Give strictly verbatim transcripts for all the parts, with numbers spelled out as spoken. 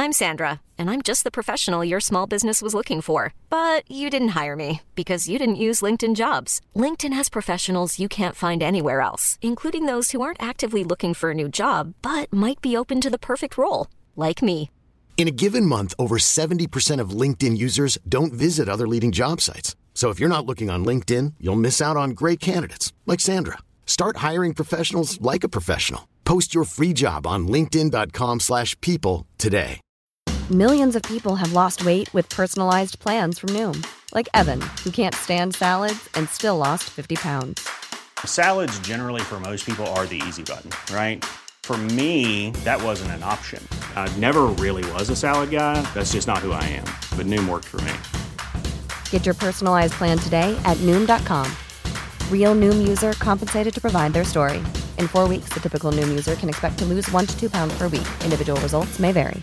I'm Sandra, and I'm just the professional your small business was looking for. But you didn't hire me because you didn't use LinkedIn Jobs. LinkedIn has professionals you can't find anywhere else, including those who aren't actively looking for a new job, but might be open to the perfect role, like me. In a given month, over seventy percent of LinkedIn users don't visit other leading job sites. So if you're not looking on LinkedIn, you'll miss out on great candidates like Sandra. Start hiring professionals like a professional. Post your free job on linkedin dot com slash people today. Millions of people have lost weight with personalized plans from Noom. Like Evan, who can't stand salads and still lost fifty pounds. Salads generally for most people are the easy button, right? For me, that wasn't an option. I never really was a salad guy. That's just not who I am. But Noom worked for me. Get your personalized plan today at noom dot com. Real Noom user compensated to provide their story. In four weeks, the typical Noom user can expect to lose one to two pounds per week. Individual results may vary.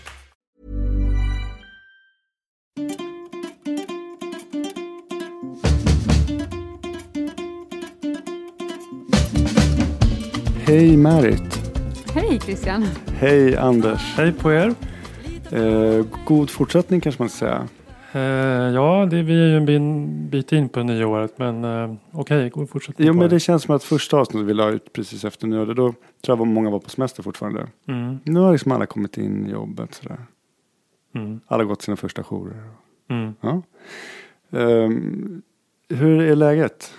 Hej Marit. Hej Christian. Hej Anders. Hej på er. Eh, god fortsättning kanske man ska säga. Eh, ja, det, vi är ju en bin, bit in på nyåret, men eh, okej, okay, god fortsättning. Jo, men det känns som att första avsnittet vi la ut precis efter nyår, då tror jag att många var på semester fortfarande. Mm. Nu har liksom alla kommit in i jobbet. Sådär. Mm. Alla har gått sina första jourer. Mm. Ja. Eh, hur är läget?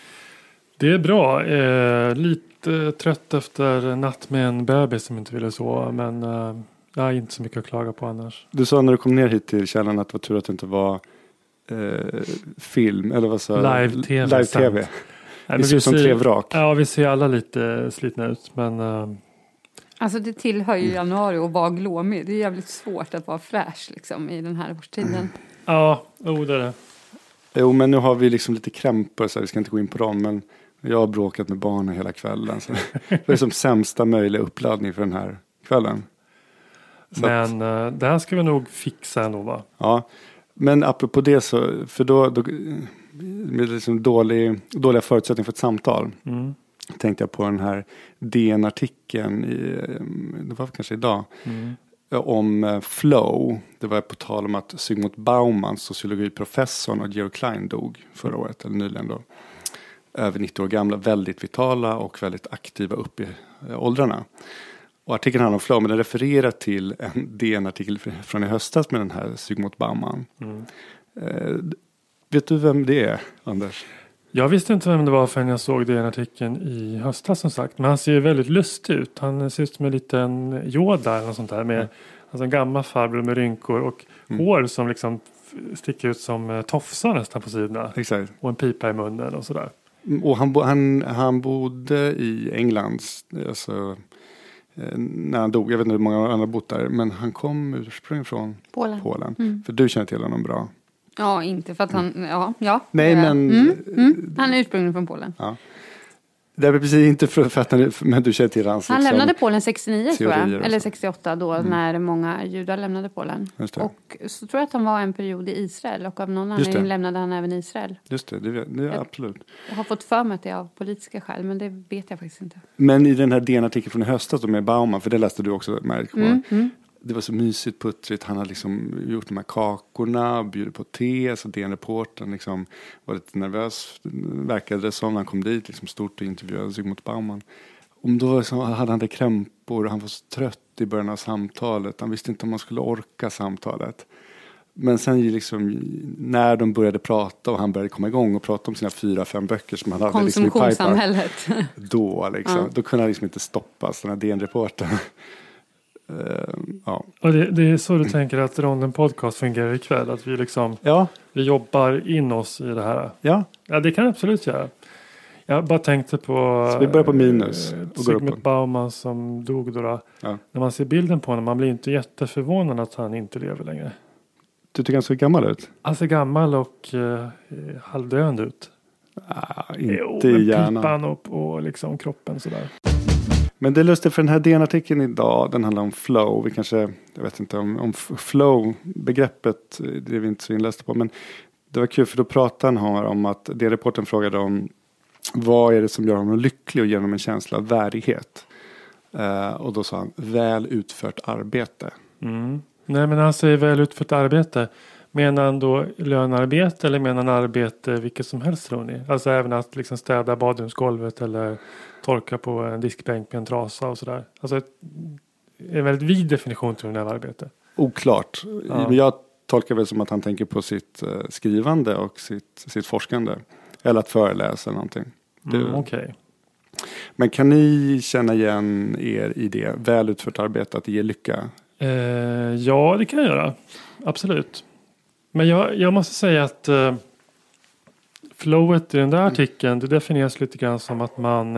Det är bra. Eh, lite trött efter natt med en bebis som inte ville sova, men eh, jag har inte så mycket att klaga på annars. Du sa när du kom ner hit till källan att det var tur att det inte var eh, film, eller vad sa live-tv. Live-tv. Nej, vi ser som tre vrak. Ja, vi ser alla lite slitna ut, men... Eh, alltså det tillhör ju januari och vara glåmig. Det är jävligt svårt att vara fräsch liksom, i den här årstiden. Mm. Ja, oh, det är det. Jo, men nu har vi liksom lite krämpor så vi ska inte gå in på dem, men jag har bråkat med barnen hela kvällen. Så det är som sämsta möjliga uppladdning för den här kvällen. Så men att, det här ska vi nog fixa ändå, va? Ja, men apropå det så, för då, då med liksom dålig, dåliga förutsättningar för ett samtal, mm. tänkte jag på den här D N-artikeln, i, det var kanske idag, mm. om flow. Det var på tal om att Zygmunt Bauman, sociologiprofessorn, och Georg Klein dog förra året, eller nyligen då. Över nittio år gamla, väldigt vitala och väldigt aktiva upp i åldrarna. Och artikeln handlar om flow, men den refererar till en D N-artikel från i höstas med den här Zygmunt Bauman. Mm. Eh, vet du vem det är, Anders? Jag visste inte vem det var förrän jag såg den artikeln i höstas, som sagt. Men han ser ju väldigt lustig ut. Han ser ut som en liten Yoda eller något sånt där. Med mm. alltså en gammal farbror med rynkor och mm. hår som liksom sticker ut som tofsar nästan på sidorna. Exakt. Och en pipa i munnen och sådär. Och han, bo, han, han bodde i England, alltså, när han dog. Jag vet inte hur många andra bott där, men han kom ursprungligen från Polen. Polen. Mm. För du känner till honom bra. Ja, inte för att han, ja. ja Nej, men... Mm, mm. Han är ursprungligen från Polen. Ja. Det är precis inte för, för att han, men du känner till hans... Han liksom, lämnade Polen sextionio tror jag, eller så. sextioåtta då, mm. när många judar lämnade Polen. Och så tror jag att han var en period i Israel, och av någon anledning lämnade han även Israel. Just det, det, det är jag, absolut. Jag har fått för mig att det är av politiska skäl, men det vet jag faktiskt inte. Men i den här D N-artikeln från i höstas med Bauman, för det läste du också, Marit. Mm, mm. Det var så mysigt, puttrigt. Han hade liksom gjort de här kakorna, bjudit på te. Så D N-reportern liksom var lite nervös, verkade det som. Han kom dit, liksom stort och intervjuade Zygmunt Bauman. Och då så hade han det krämpor och han var så trött i början av samtalet. Han visste inte om man skulle orka samtalet. Men sen liksom, när de började prata och han började komma igång och prata om sina fyra, fem böcker som han hade liksom i konsumtionssamhället. Då liksom, ja. Då kunde han liksom inte stoppas, den här D N-reportern. Uh, ja. Och det, det är så du tänker att Ronden Podcast fungerar ikväll, att vi liksom ja. vi jobbar in oss i det här. Ja, ja det kan jag absolut göra. Jag bara tänkte på så vi börjar på minus och Zygmunt Bauman som dog då. då. Ja. När man ser bilden på honom, man blir inte jätteförvånad att han inte lever längre. Du tycker han ser gammal ut? Han ser gammal och uh, halvdöende ut. Ah, inte jo, gärna. Pipan och, och liksom kroppen sådär. Men det är lustigt för den här D N-artikeln idag, den handlar om flow. Vi kanske, jag vet inte om, om flow-begreppet, det är vi inte så inlästa på. Men det var kul för då pratade han om att det reporten frågade om vad är det som gör honom lycklig och ger honom en känsla av värdighet. Uh, och då sa han, väl utfört arbete. Mm. Nej, men han säger väl utfört arbete. Menar han då lönearbete eller menar han arbete vilket som helst, tror ni? Alltså även att liksom städa badrumsgolvet eller torka på en diskbänk med en trasa och sådär. Alltså ett, en väldigt vid definition tror jag av arbete. Oklart. Ja. Jag tolkar väl som att han tänker på sitt uh, skrivande och sitt, sitt forskande. Eller att föreläsa eller någonting. Mm, Okej. Okay. Men kan ni känna igen er i det? Väl utfört arbete, att det ger lycka? Eh, ja, det kan jag göra. Absolut. Men jag, jag måste säga att eh, flowet i den där artikeln, det definieras lite grann som att man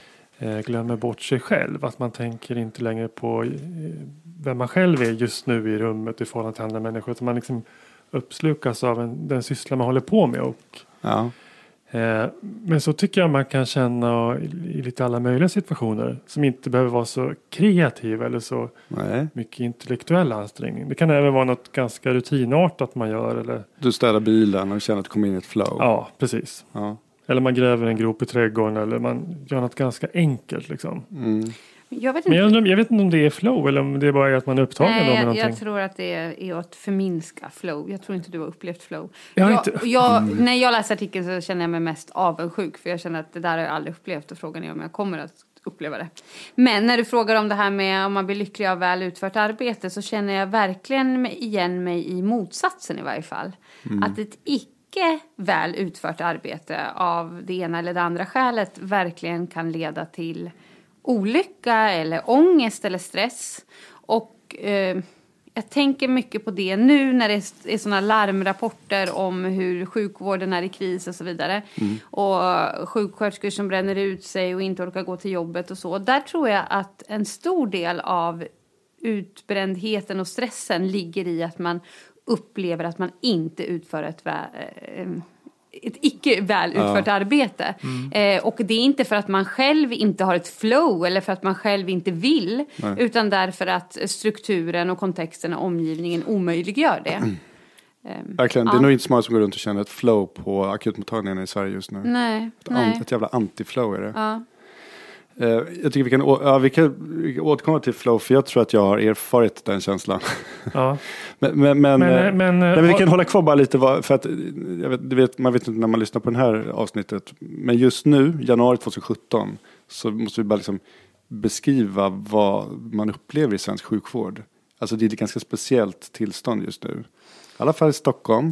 eh, glömmer bort sig själv. Att man tänker inte längre på eh, vem man själv är just nu i rummet i förhållande till andra människor. Utan man liksom uppslukas av en, den syssla man håller på med. Och, ja. eh, men så tycker jag man kan känna i, i lite alla möjliga situationer. Som inte behöver vara så kreativ eller så Nej. mycket intellektuell ansträngning. Det kan även vara något ganska rutinartat man gör. Eller... Du städar bilen och känner att du kommer in i ett flow. Ja, precis. Ja. Eller man gräver en grop i trädgården. Eller man gör något ganska enkelt. Liksom. Mm. Jag vet, inte. Men jag, undrar, jag vet inte om det är flow. Eller om det är bara att man är upptagen. Nej, med jag, någonting. jag tror att det är, är att förminska flow. Jag tror inte du har upplevt flow. Jag har jag, inte... jag, Mm. när jag läser artikeln så känner jag mig mest avundsjuk. För jag känner att det där har jag aldrig upplevt. Och frågan är om jag kommer att uppleva det. Men när du frågar om det här med om man blir lycklig av väl utfört arbete. Så känner jag verkligen igen mig i motsatsen i varje fall. Mm. Att ett icke väl utfört arbete av det ena eller det andra skälet verkligen kan leda till olycka eller ångest eller stress. Och eh, jag tänker mycket på det nu när det är sådana larmrapporter om hur sjukvården är i kris och så vidare. Mm. Och sjuksköterskor som bränner ut sig och inte orkar gå till jobbet och så. Där tror jag att en stor del av utbrändheten och stressen ligger i att man upplever att man inte utför ett vä- ett icke väl utfört ja. arbete. Mm. Eh, och det är inte för att man själv inte har ett flow eller för att man själv inte vill. Nej. Utan därför att strukturen och kontexten och omgivningen omöjliggör det. Mm. Eh, Verkligen, ja. Det är nog inte så många som går runt och känner ett flow på akutmottagningen i Sverige just nu. Nej. Ett, nej. An- ett jävla anti-flow är det. Ja. Uh, jag tycker vi kan, å- ja, vi kan, vi kan återkomma till flow, för jag tror att jag har erfarit den känslan. Ja. men, men, men, men, men, men vi kan hålla kvar bara lite, för att jag vet, vet, man vet inte när man lyssnar på det här avsnittet, men just nu, januari tjugosjutton, så måste vi bara liksom beskriva vad man upplever i svensk sjukvård. Alltså det är ett ganska speciellt tillstånd just nu. I alla fall i Stockholm.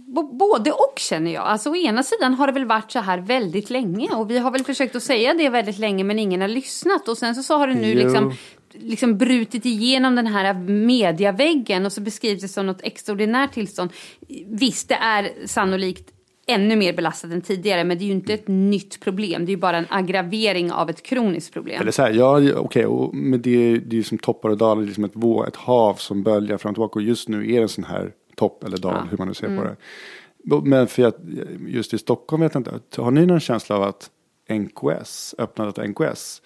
Både och känner jag. Alltså å ena sidan har det väl varit så här väldigt länge. Och vi har väl försökt att säga det väldigt länge men ingen har lyssnat. Och sen så, så har det nu liksom, liksom brutit igenom den här mediaväggen. Och så beskrivs det som något extraordinärt tillstånd. Visst, det är sannolikt ännu mer belastat än tidigare. Men det är ju inte ett nytt problem. Det är ju bara en aggravering av ett kroniskt problem. Eller så här, ja okej. Okay, och men det, det är ju som toppar och dalar. Det är liksom ett, vå, ett hav som böljar fram och tillbaka. Och just nu är det en sån här topp eller dal, ja. Hur man nu ser mm. på det. Men för att just i Stockholm vet jag inte, har ni någon känsla av att N K S, öppnandet av N K S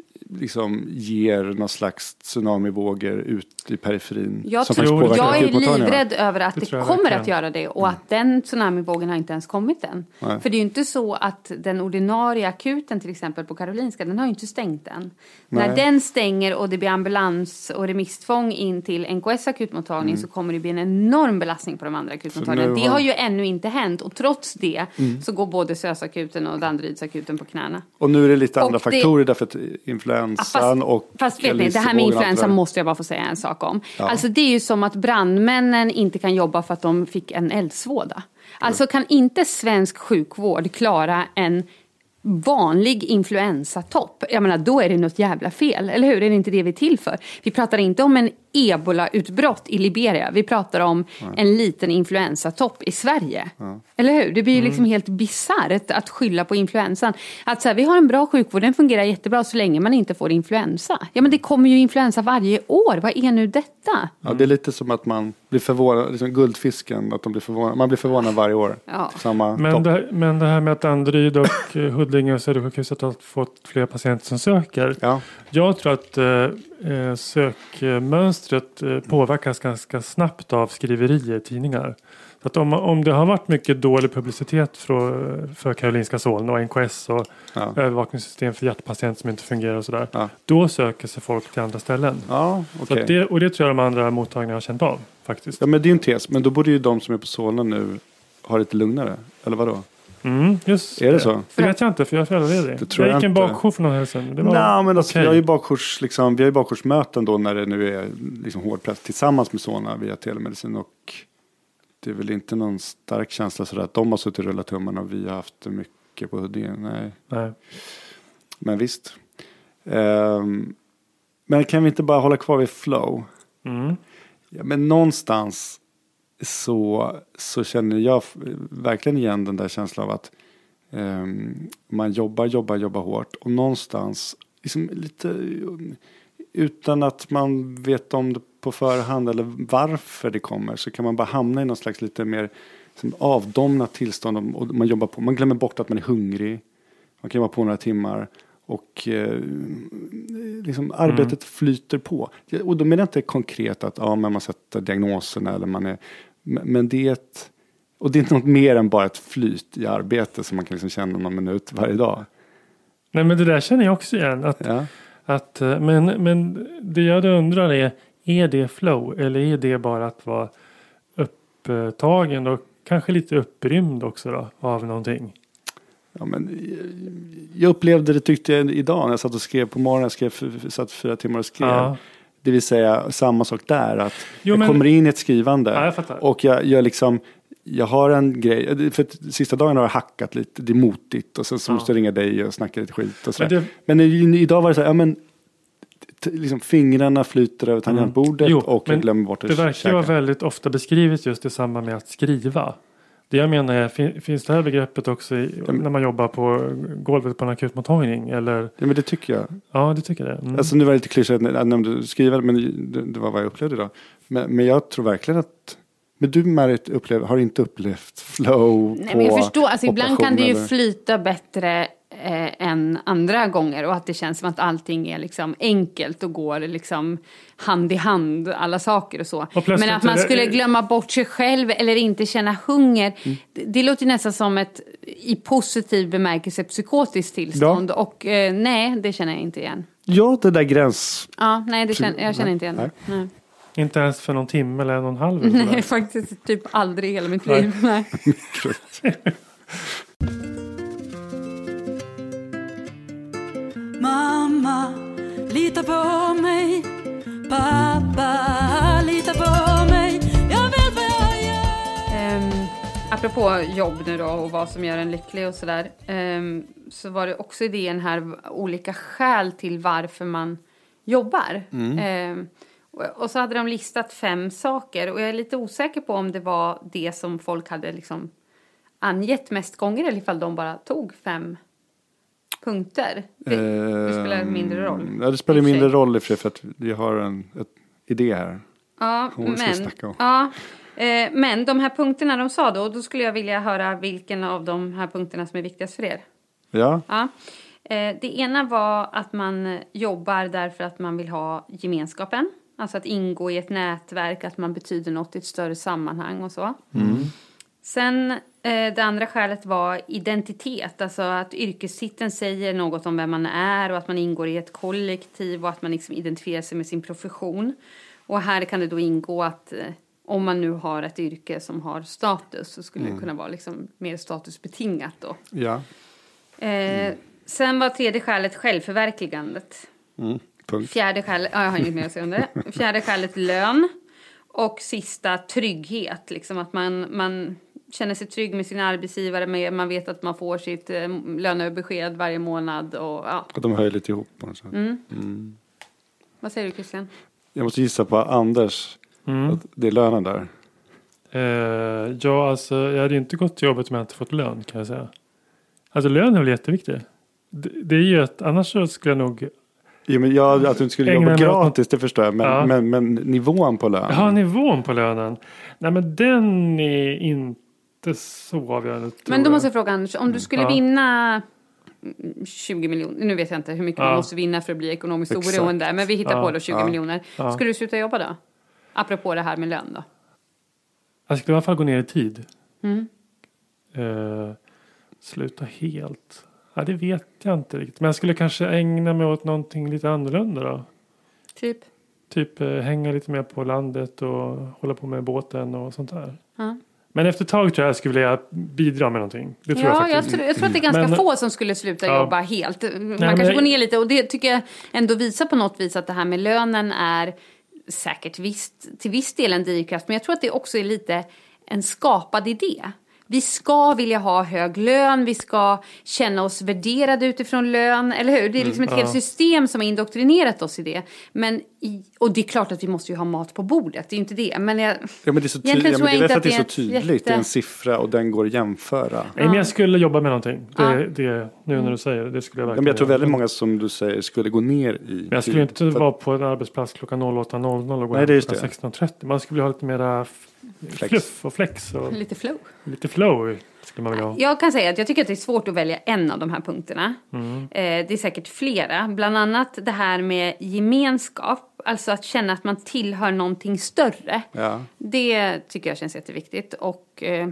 liksom ger någon slags tsunamivågor ut i periferin? Jag, som tror, jag är livrädd över att det, det kommer jag att göra det och mm. att den tsunamivågen har inte ens kommit än. Nej. För det är ju inte så att den ordinarie akuten till exempel på Karolinska, den har ju inte stängt än. Nej. När den stänger och det blir ambulans och remisstvång in till N K S akutmottagning mm. så kommer det bli en enorm belastning på de andra akutmottagningarna. Det har ju ännu inte hänt och trots det mm. så går både Sösakuten och Danderydsakuten på knäna. Och nu är det lite och andra det... faktorer därför att influensan fast, och... Fast vet ni, det här med influensan måste jag bara få säga en sak om. Ja. Alltså det är ju som att brandmännen inte kan jobba för att de fick en eldsvåda. Alltså kan inte svensk sjukvård klara en vanlig influensatopp? Jag menar, då är det något jävla fel. Eller hur? Är det inte det vi är till för? Vi pratar inte om en ebola-utbrott i Liberia. Vi pratar om ja. en liten influensatopp i Sverige. Ja. Eller hur? Det blir ju liksom mm. helt bizarrt att skylla på influensan. Att så här, vi har en bra sjukvård, den fungerar jättebra så länge man inte får influensa. Ja, men det kommer ju influensa varje år. Vad är nu detta? Ja, det är lite som att man blir förvånad, liksom guldfisken, att de blir förvånad. Man blir förvånad varje år. Ja. Samma men, det, men det här med att Danderyd och Huddinge och Södersjukhuset har fått fler patienter som söker. Ja. Jag tror att eh, sökmönstret eh, påverkas ganska snabbt av skriverier i tidningar. Så att om, om det har varit mycket dålig publicitet för, för Karolinska Solna och N K S och ja. övervakningssystem för hjärtpatienter som inte fungerar och sådär. Ja. Då söker sig folk till andra ställen. Ja, okay. Så det, och det tror jag de andra mottagningarna har känt av faktiskt. Ja, men det är en tes. Men då borde ju de som är på Solna nu ha lite lugnare. Eller vadå? Mm, just är det, det så? Det vet jag inte, för jag är föräldraledig. Det tror jag gick jag en bakjour för någon helg sedan. Nej, men alltså, okay. vi har ju bakjours, liksom, vi har ju bakjoursmöten då när det nu är liksom hårdpress tillsammans med Solna via telemedicin. Och det är väl inte någon stark känsla sådär att de har suttit och rullat tummarna och vi har haft mycket på det. Nej. Nej. Men visst. Um, men kan vi inte bara hålla kvar vid flow? Mm. Ja, men någonstans så, så känner jag verkligen igen den där känslan av att um, man jobbar, jobbar, jobbar hårt. Och någonstans liksom lite utan att man vet om det på förhand eller varför det kommer, så kan man bara hamna i någon slags lite mer liksom, avdomnat tillstånd och man jobbar på. Man glömmer bort att man är hungrig. Man kan jobba på några timmar och eh, liksom arbetet mm. flyter på. Och då menar jag inte konkret att ja, men man sätter diagnoserna eller man är, men det är ett, och det är inte något mer än bara ett flyt i arbetet som man kan liksom känna någon minut varje dag. Nej, men det där känner jag också igen. Att, ja. att, men, men det jag undrar är, är det flow eller är det bara att vara upptagen och kanske lite upprymd också då, av någonting? Ja, men jag upplevde det, tyckte jag idag när jag satt och skrev på morgonen, jag skrev, satt fyra timmar och skrev. Ja. Det vill säga samma sak där, att jo, jag men, kommer in i ett skrivande ja, jag och jag, jag liksom jag har en grej, för att sista dagen har jag hackat lite, det är motigt och sen så måste jag ringa dig och snacka lite skit och sådär. Men, det, men idag var det så här, ja men t- liksom fingrarna flyter över tangentbordet mm. och jag glömmer bort det. Det verkar vara väldigt ofta beskrivet just i samband med att skriva. Det jag menar är, fin, finns det här begreppet också i, mm. när man jobbar på golvet på en akutmottagning? Eller? Ja, men det tycker jag. Ja, det tycker jag. Mm. Alltså nu var det lite klyschigt när jag nämnde skriva, men det, det var vad jag upplevde idag. Men, men jag tror verkligen att men du Marit upplev, har inte upplevt flow. Nej, på men jag förstår, alltså ibland kan det ju eller? flyta bättre eh, än andra gånger och att det känns som att allting är liksom enkelt och går liksom hand i hand, alla saker och så. Och men att man skulle glömma bort sig själv eller inte känna hunger, mm. det, det låter nästan som ett i positiv bemärkelse psykotiskt tillstånd ja. och eh, nej, det känner jag inte igen. Ja, det där gräns. Ja, nej, det känner, jag känner inte igen det. Nej. Inte ens för någon timme eller någon halv? Eller nej, faktiskt typ aldrig i hela mitt liv. Nej. Mamma, lita på mig. Pappa, lita på mig. Jag vet vad jag gör. Um, apropå jobb nu då och vad som gör en lycklig och sådär. Um, så var det också idén här olika skäl till varför man jobbar. Mm. Um, Och så hade de listat fem saker. Och jag är lite osäker på om det var det som folk hade liksom angett mest gånger. Eller ifall de bara tog fem punkter. Det, det spelar mindre roll. Ja, det spelar mindre roll i för att vi har en ett idé här. Ja, men, ja eh, men de här punkterna de sa då. Då skulle jag vilja höra vilken av de här punkterna som är viktigast för er. Ja. Ja. Eh, det ena var att man jobbar därför att man vill ha gemenskapen. Alltså att ingå i ett nätverk, att man betyder något i ett större sammanhang och så. Mm. Sen eh, det andra skälet var identitet. Alltså att yrkestiteln säger något om vem man är och att man ingår i ett kollektiv och att man liksom identifierar sig med sin profession. Och här kan det då ingå att eh, om man nu har ett yrke som har status så skulle mm. det kunna vara liksom mer statusbetingat då. Ja. Eh, mm. Sen var tredje skälet självförverkligandet. Mm. Punkt. Fjärde skälet, ja, jag har inget mer att säga om det. Fjärde skälet lön. Och sista trygghet. Liksom att man, man känner sig trygg med sin arbetsgivare. Med, man vet att man får sitt eh, lönebesked varje månad. Och, ja. och de hör lite ihop på något sätt. Mm. Mm. Vad säger du Christian? Jag måste gissa på Anders. Mm. Att det är lönen där. Uh, ja, alltså jag hade inte gått till jobbet om jag inte fått lön kan jag säga. Alltså lön är väl jätteviktigt. Det, det är ju att annars så skulle jag nog... Jo, men jag, att du inte skulle jobba gratis, det förstår jag. Men, ja. men, men nivån på lönen. Ja, nivån på lönen. Nej, men den är inte så avgörande. Men då måste jag fråga Anders, om du skulle ja. vinna tjugo miljoner. Nu vet jag inte hur mycket ja. man måste vinna för att bli ekonomiskt oberoende. Men vi hittar ja. på då tjugo ja. miljoner. Ja. Skulle du sluta jobba då? Apropå det här med lön då. Jag skulle i alla fall gå ner i tid. Mm. Uh, sluta helt. Ja, det vet jag inte riktigt. Men jag skulle kanske ägna mig åt någonting lite annorlunda då. Typ? Typ uh, hänga lite mer på landet och hålla på med båten och sånt där. Ja. Men efter ett tag tror jag jag skulle vilja bidra med någonting. Det tror ja, jag faktiskt. Jag tror, jag tror att det är ganska men, få som skulle sluta ja. jobba helt. Man Nej, kanske jag, går ner lite. Och det tycker jag ändå visar på något vis att det här med lönen är säkert visst, till viss del en drivkraft. Men jag tror att det också är lite en skapad idé. Vi ska vilja ha hög lön, vi ska känna oss värderade utifrån lön, eller hur? Det är liksom ett Mm, helt ja. system som har indoktrinerat oss i det. Men i, och det är klart att vi måste ju ha mat på bordet, det är inte det. Men jag, Ja, men det är så egentligen tydligt. Ja, tror men jag det är inte för att att det är så det är ett tydligt. jätte- Det är en siffra och den går att jämföra. Nej, men jag skulle jobba med någonting. Det, Ja. det, nu när du säger det, det skulle jag Ja, verkligen men jag tror göra. väldigt många som du säger skulle gå ner i Men jag skulle tid. inte För- vara på en arbetsplats klockan åtta noll noll och gå Nej, hem det är just klockan det. sexton trettio. Man skulle vilja ha lite mera f- Flex. fluff och flex och Lite flow. lite flow skulle man vilja ha. Jag kan säga att jag tycker att det är svårt att välja en av de här punkterna. Mm. Eh, det är säkert flera. Bland annat det här med gemenskap. Alltså att känna att man tillhör någonting större. Ja. Det tycker jag känns jätteviktigt. Och eh,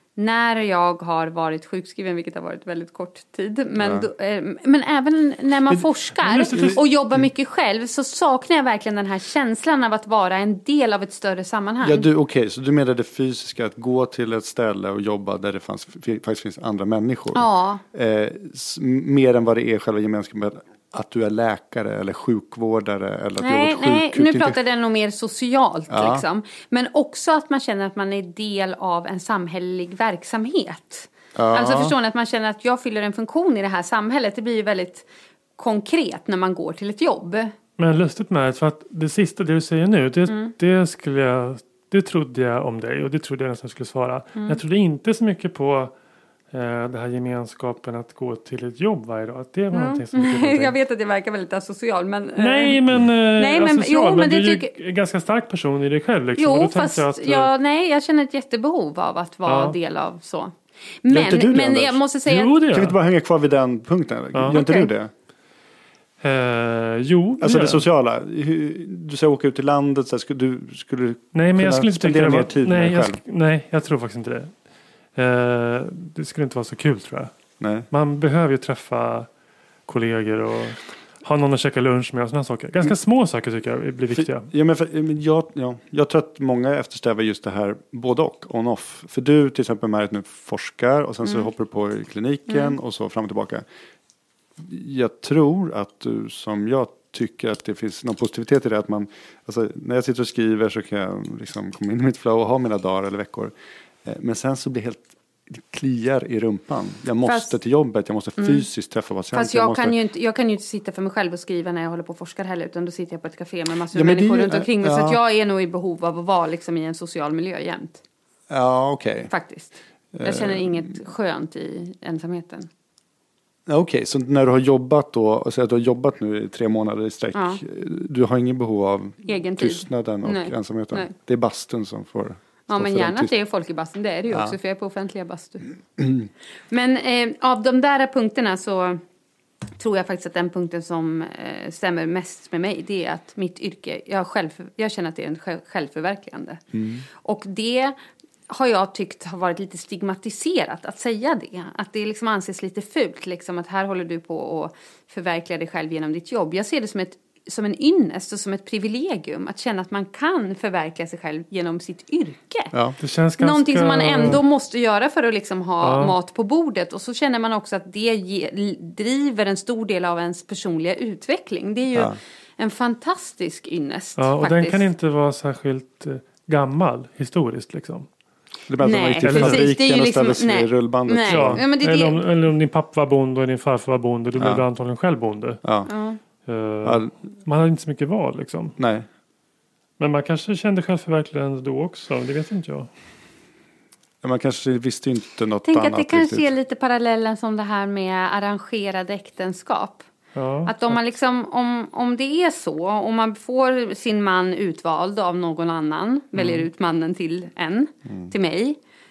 när jag har varit sjukskriven, vilket har varit väldigt kort tid. Men, Ja. då, eh, men även när man Men- forskar just det. och jobbar mycket själv. Så saknar jag verkligen den här känslan av att vara en del av ett större sammanhang. Ja, du, okej, så du menar det fysiska, att gå till ett ställe och jobba där det fanns, faktiskt finns andra människor. Ja. Eh, s- mer än vad det är själva gemenskapen, att du är läkare eller sjukvårdare eller att Nej, du har gått nej, sjukhus. nu Inte- pratar jag nog mer socialt Ja. liksom. Men också att man känner att man är del av en samhällelig verksamhet. Ja. Alltså förstår ni att man känner att jag fyller en funktion i det här samhället. Det blir ju väldigt konkret när man går till ett jobb. Men lustigt med det, för att det sista det du säger nu, det, Mm. det skulle jag, det trodde jag om dig och det trodde jag nästan skulle svara. Mm. Men jag trodde inte så mycket på eh, det här gemenskapen att gå till ett jobb varje dag. Att det var någonting som betyder någonting. jag vet att jag verkar väldigt asocial, men... eh, Nej, men, nej, men- asocial, jo, men men det du är ju tycker- en ganska stark person i dig själv. Liksom. Och Jo, då tänkte fast jag att, eh, ja, nej, jag känner ett jättebehov av att vara Ja. del av så. Gör Men, inte du det, men Anders? jag måste säga... Jo, det Kan vi gör inte bara hänga kvar vid den punkten? Ja. Gör inte Okej. du det? Eh, jo, Alltså gör det jag. sociala. Hur- Du ska åka ut till landet. Så här, skulle du skulle du Nej, men kunna jag skulle inte tycka spendera det mer var... tid med nej, dig jag, själv? sk- nej, jag tror faktiskt inte det. Eh, det skulle inte vara så kul, tror jag. Nej. Man behöver ju träffa kollegor och ha någon att käka lunch med och sådana saker. Ganska små saker tycker jag blir viktiga. För, ja, men för, men jag, ja, jag tror att många eftersträvar just det här både och, on-off. För du till exempel med att nu forskar och sen så hoppar du på i kliniken och så fram och tillbaka. Jag tror att du som jag tycker att det finns någon positivitet i det. Att man, alltså, när jag sitter och skriver så kan jag liksom komma in i mitt flow och ha mina dagar eller veckor. Eh, Men sen så blir det helt det kliar i rumpan. Jag måste Fast- till jobbet, jag måste fysiskt träffa patienter. Fast jag, måste... kan ju inte, jag kan ju inte sitta för mig själv och skriva när jag håller på och forskar heller. Utan då sitter jag på ett café med massor Ja, av men det är människor ju- runt omkring mig. Så ja. att jag är nog i behov av att vara liksom i en social miljö jämt. Ja, okej. Faktiskt. Jag känner inget skönt i ensamheten. Ja, Okej, så när du har jobbat då, och säg att du har jobbat nu i tre månader i sträck. Ja. Du har ingen behov av Egen tid. tystnaden och Nej. ensamheten. Nej. Det är bastun som får Ja, stå men för den gärna att tyst- det är folk i bastun. Det är det ju Ja. också, för jag är på offentliga bastu. Men eh, av de där punkterna så tror jag faktiskt att den punkten som eh, stämmer mest med mig, det är att mitt yrke, jag, själv, jag känner att det är en själv, självförverkligande. Och det har jag tyckt har varit lite stigmatiserat att säga det. Att det liksom anses lite fult, liksom att här håller du på att förverkliga dig själv genom ditt jobb. Jag ser det som ett som en ynnest och som ett privilegium att känna att man kan förverkliga sig själv genom sitt yrke. Ja. Det känns ganska... Någonting som man ändå måste göra för att liksom ha Ja. mat på bordet. Och så känner man också att det ge, driver en stor del av ens personliga utveckling. Det är ju Ja. en fantastisk ynnest. Ja, och faktiskt. den kan inte vara särskilt eh, gammal historiskt liksom. Det är bara att de Nej, gick till precis. fabriken Det är ju och liksom- ställde sig nej. i rullbandet. Nej. Så. Ja, men det är eller, det- om, eller om din pappa var bonde och din farfar var bonde, då blev Ja. du antagligen själv bonde. Ja. Ja. Eh, Ja, Man hade inte så mycket val liksom. nej. Men man kanske kände självförverkligande då också, det vet inte jag. Man kanske visste inte något Tänk annat. att det kanske riktigt. är lite parallellen som det här med arrangerade äktenskap. Ja, Att om man liksom, om, om det är så, om man får sin man utvald av någon annan, väljer ut mannen till en, till mig,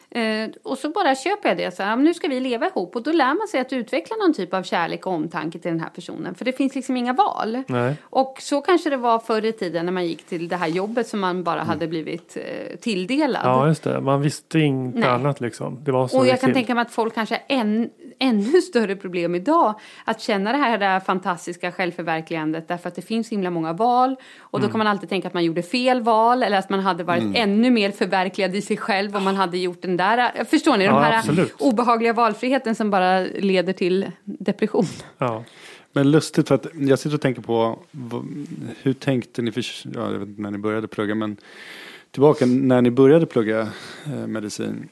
Eh, och så bara köper jag det. Så här, nu ska vi leva ihop. Och då lär man sig att utveckla någon typ av kärlek och omtanke till den här personen. För det finns liksom inga val. Nej. Och så kanske det var förr i tiden när man gick till det här jobbet som man bara hade blivit eh, tilldelad. Ja, just det. Man visste inte Nej. annat liksom. Det var så och det jag kan till. tänka mig att folk kanske har än, ännu större problem idag att känna det här, det här fantastiska självförverkligandet därför att det finns himla många val och då Mm. kan man alltid tänka att man gjorde fel val eller att man hade varit Mm. ännu mer förverkligad i sig själv om man hade gjort den där, förstår ni, de Ja, här absolut. obehagliga valfriheten som bara leder till depression. Ja. Men lustigt för att jag sitter och tänker på vad, hur tänkte ni för, ja, jag vet inte när ni började plugga, men tillbaka när ni började plugga eh, medicin.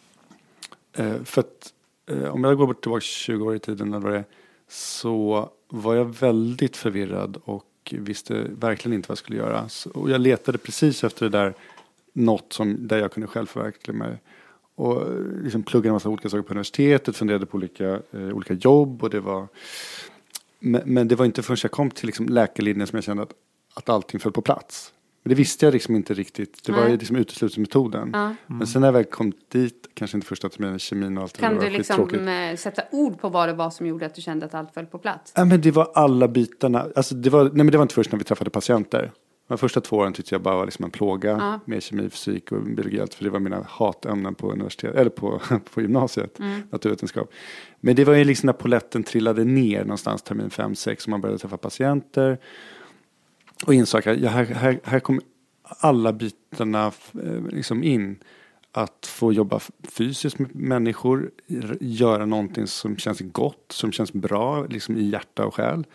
Eh, för att eh, om jag går bort tillbaka tjugo år i tiden eller vad det är, så var jag väldigt förvirrad och visste verkligen inte vad jag skulle göra. Så, och jag letade precis efter det där något som, där jag kunde själv förverkliga mig. Och liksom pluggade en massa olika saker på universitetet, funderade på olika, eh, olika jobb och det var... Men, men det var inte förrän jag kom till liksom läkarlinjen som jag kände att, att allting föll på plats. Men det visste jag liksom inte riktigt. Det var Nej. ju liksom uteslutningsmetoden. Ja. Mm. Men sen när jag väl kom dit, kanske inte första terminen, kemin och allt det Kan var du liksom skittråkigt. eh, sätta ord på vad det var som gjorde att du kände att allt föll på plats? Ja, men det var alla bitarna. Alltså det, var, nej, men det var inte först när vi träffade patienter. De första två åren tyckte jag bara var liksom en plåga Ja. med kemi, fysik och biologi. Allt, för det var mina hatämnen på universitet eller på, på gymnasiet, Mm. naturvetenskap. Men det var ju liksom när poletten trillade ner någonstans termin fem sex och man började träffa patienter. Och insåg att ja, här, här, här kom alla bitarna eh, liksom in. Att få jobba fysiskt med människor, göra någonting som känns gott, som känns bra liksom i hjärta och själ.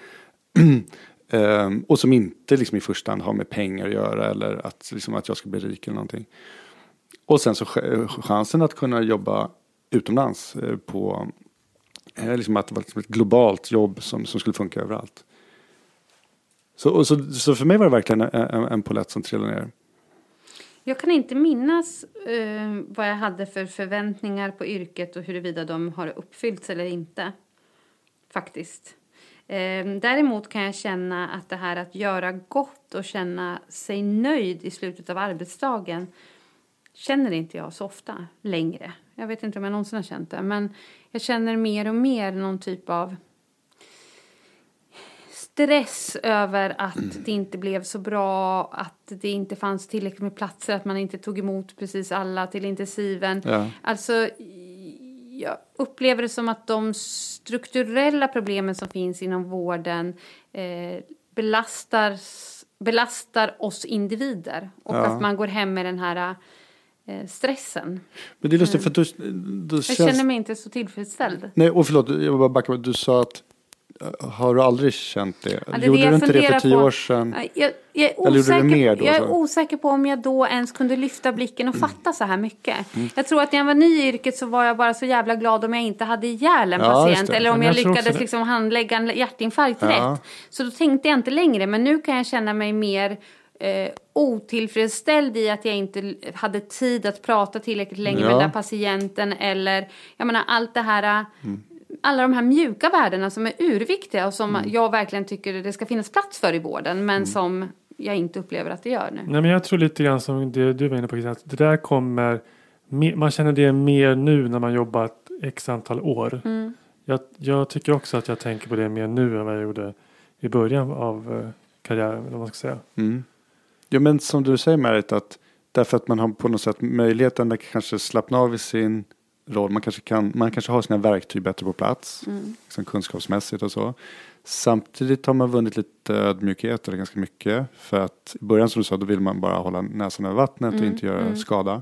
Um, och som inte liksom i första hand har med pengar att göra eller att, liksom, att jag ska bli rik eller någonting. Och sen så chansen att kunna jobba utomlands eh, på eh, liksom att det var liksom ett globalt jobb som, som skulle funka överallt. Så, och så, så för mig var det verkligen en, en, en polett som trillade ner. Jag kan inte minnas eh, vad jag hade för förväntningar på yrket och huruvida de har uppfyllts eller inte. Faktiskt. Eh, däremot kan jag känna att det här att göra gott och känna sig nöjd i slutet av arbetsdagen känner inte jag så ofta längre. Jag vet inte om jag någonsin har känt det, men jag känner mer och mer någon typ av stress över att mm. det inte blev så bra, att det inte fanns tillräckligt med platser, att man inte tog emot precis alla till intensiven. Ja. Alltså, jag upplever det som att de strukturella problemen som finns inom vården eh, belastar, belastar oss individer. Och ja. att man går hem med den här eh, stressen. Men det är lustigt, mm. för du, du jag känns... känner mig inte så tillfredsställd. Nej, och förlåt, jag vill bara backa. Du sa att har du aldrig känt det? Ja, det gjorde det du inte det för tio på. år sedan? Jag, jag, är Eller gjorde du det mer då? Jag är så? osäker på om jag då ens kunde lyfta blicken och mm. fatta så här mycket. Mm. Jag tror att när jag var ny i yrket så var jag bara så jävla glad om jag inte hade ihjäl en ja, patient. Eller om jag, jag lyckades liksom handlägga en hjärtinfarkt ja. rätt. Så då tänkte jag inte längre. Men nu kan jag känna mig mer eh, otillfredsställd i att jag inte hade tid att prata tillräckligt länge ja. med den där patienten. Eller, jag menar, allt det här... Mm. Alla de här mjuka värdena som är urviktiga och som mm. jag verkligen tycker det ska finnas plats för i vården. Men mm. som jag inte upplever att det gör nu. Nej, men jag tror lite grann som det du var inne på. Att det där kommer, man känner det mer nu när man jobbat x antal år. Mm. Jag, jag tycker också att jag tänker på det mer nu än vad jag gjorde i början av karriären. Eller vad man ska säga. Mm. Ja, men som du säger Merit, att därför att man har på något sätt möjligheten att kanske slappna av i sin roll. Man kanske, kan, man kanske har sina verktyg bättre på plats. Mm. Liksom kunskapsmässigt och så. Samtidigt har man vunnit lite ödmjukhet eller ganska mycket. För att i början som du sa, då vill man bara hålla näsan över vattnet mm. och inte göra mm. skada.